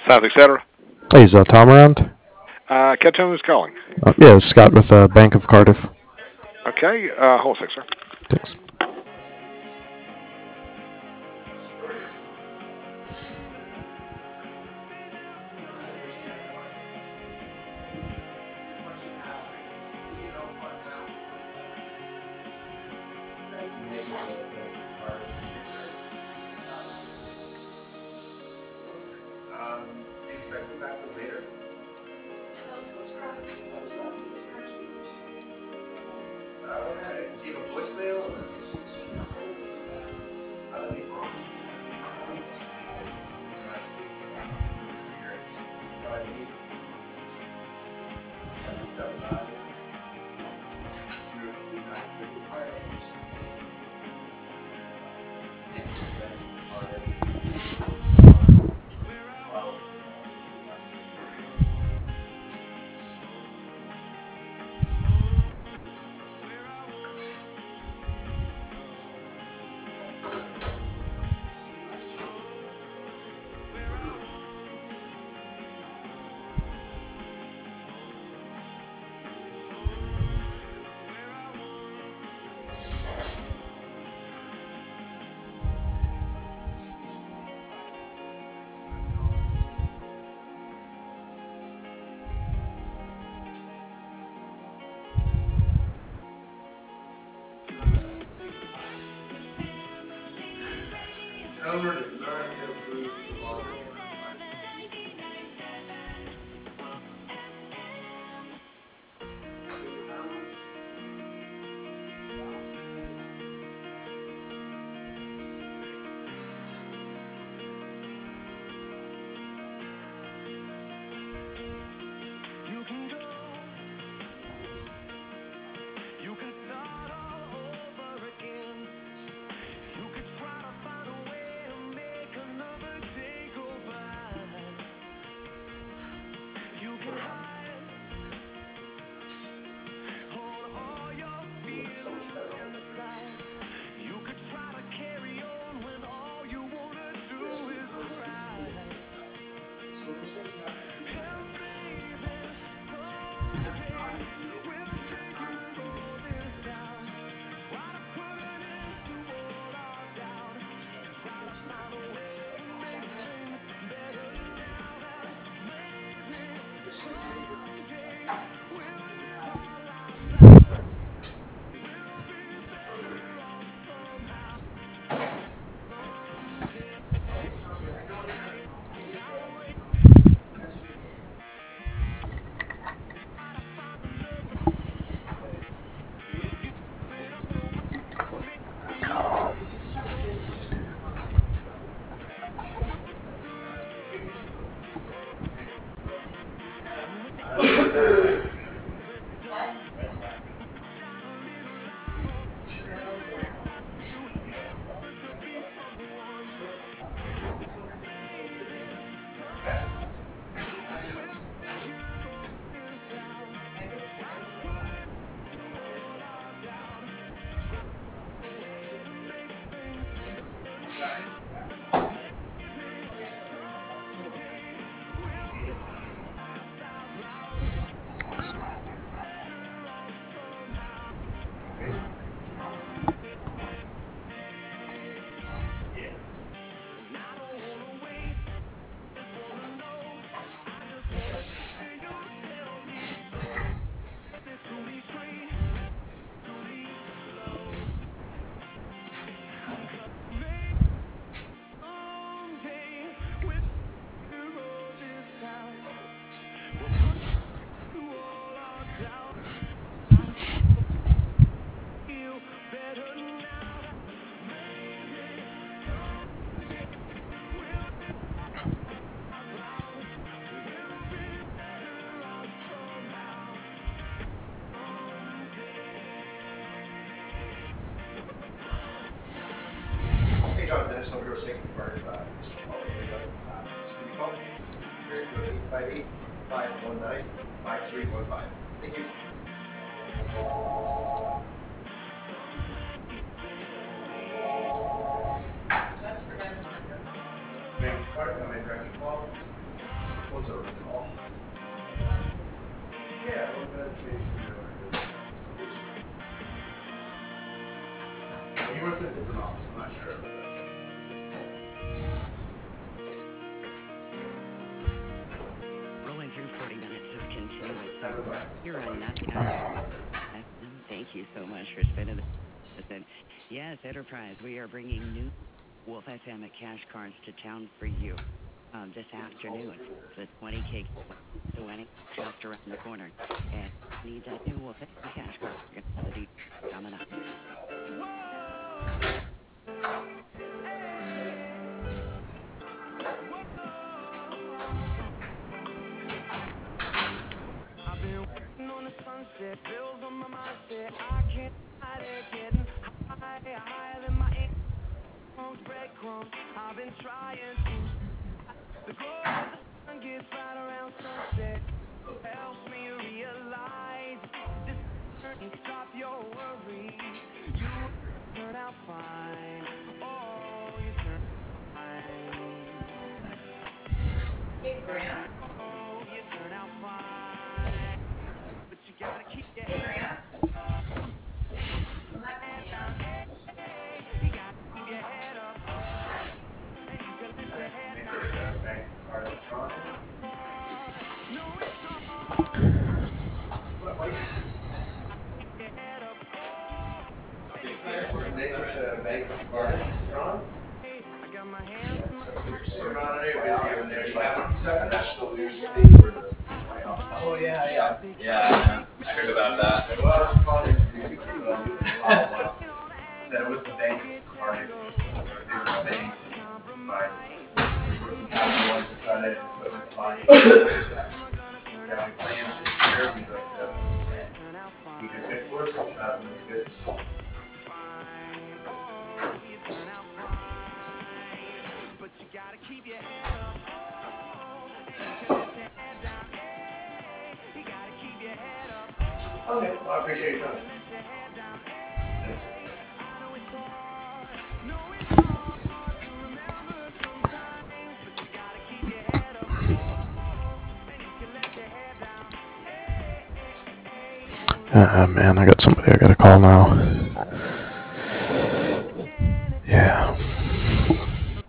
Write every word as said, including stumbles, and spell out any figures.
Southeast Center. Hey, is uh, Tom around? Uh, Ketum is calling. Uh, yeah, it's Scott with uh, Bank of Cardiff. Okay, uh, hold on a sec, sir. Thanks. Rolling through forty minutes is continuous. So you're on nothing. Uh, thank you so much for spending this. And yes, Enterprise, we are bringing new Wolf F M at Cash Cards to town for you um, this afternoon. The twenty K winning just around the corner. And need that new Wolf F M Cash Card. You're going to have the deep coming up. I've been waiting on the sunset, bills on my mindset. I can't hide it, getting higher, higher than my incomes, breadcrumbs. I've been trying to. The glow of the sun gets right around sunset. Helps me realize this journey. Stop your worries. You turn out fine. Oh, you turn fine. Oh, you turn out fine. But you gotta keep your head up. You gotta keep your head up. And you can lift your head down. No, it's hard. Keep your head up. And you can lift your head down. Hey, I got my hands in my Oh yeah, yeah, yeah. I heard about that. It was funny. Said it was the bank of Cardiff. They were saying by working capital lines of credit, equipment finance, family plans this year. We'd like to be a good fit for us. So traveling is good. but you gotta keep your head up. And you can lift your head down. Hey, you gotta keep your head up. Okay, well, I appreciate your time. Lift your head down. Thanks. I know it's hard. No, it's hard to remember sometimes, but you gotta keep your head up. And you can let your head down. Hey, hey, hey, don't Ah, man, I got somebody I gotta call now.